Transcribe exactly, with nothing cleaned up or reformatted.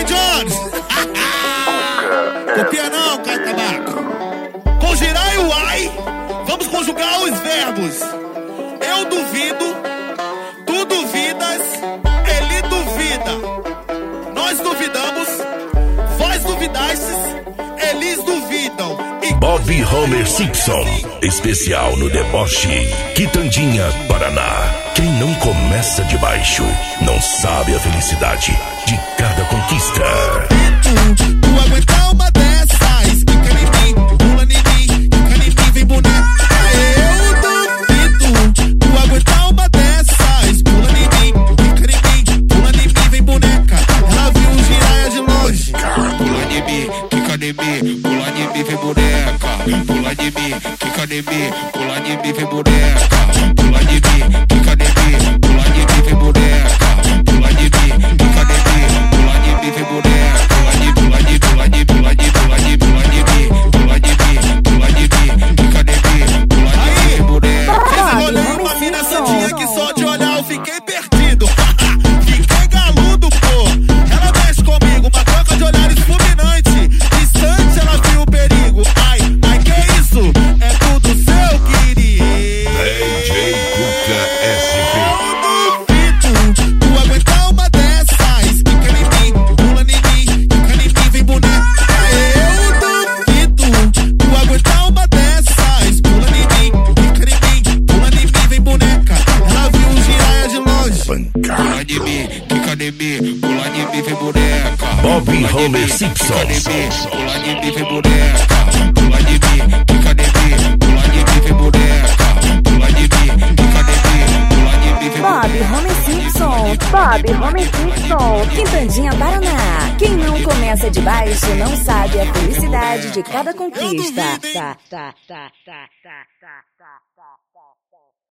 Jones. Copia não, Caio Tabaco. Com girar e o ai, vamos conjugar os verbos. Eu duvido, tu duvidas, ele duvida. Nós duvidamos, vós duvidastes, eles duvidam. E... Bob Homer Simpson, especial no deboche, Quitandinha, Paraná. Quem não começa de baixo, não sabe a felicidade de cada conquista. Tu, tu aguentar uma dessas, quica em mim, pula em mim, quica em mim, vem boneca. Eu duvido, tu aguentar uma dessas, pula em mim, quica em mim, pula em mim, vem boneca. Ela viu o giraia de longe. Pula em mim, quica em mim, pula em mim, vem boneca. Pula em mim, quica em mim, pula em mim, vem boneca. Pula em mim, quica em mim, pula em mim, vem boneca. Pula em mim, quica em mim, pula em mim, vem boneca. Pula em mim, pula em mim, pula em mim, pula em mim, pula em mim, pula em mim, pula em mim, quica em mim, pula em mim, vem boneca. Esse rolê é uma mina santinha que só de olhar eu fiquei perdido. Fiquei galudo, pô. Ela mexe comigo, uma troca de olhares fulminante. Distante ela viu o perigo. Ai, ai, que isso? É tudo seu, querido. D J Cuca S V. Eu duvido, tu aguentar uma dessas. Quica em mim, pula em mim, quica em mim, vem boneca. Eu duvido, tu aguentar uma dessas. Pula em mim, quica em mim, pula em mim, vem boneca. Ela viu o giraia de longe. Pula em mim, quica em mim, pula em mim, vem boneca. Bob Homer Simpson. Pula em mim, vem boneca. Pula em mim, quica em mim, pula em mim, vem boneca. Pula em mim, quica em mim, pula em mim, vem Bob boneca. Homer Simpson, Bob Homer Simpson, Quintandinha, Paraná. Quem não começa de baixo não sabe a felicidade de cada conquista. Tá, tá, tá, tá, tá, tá, tá.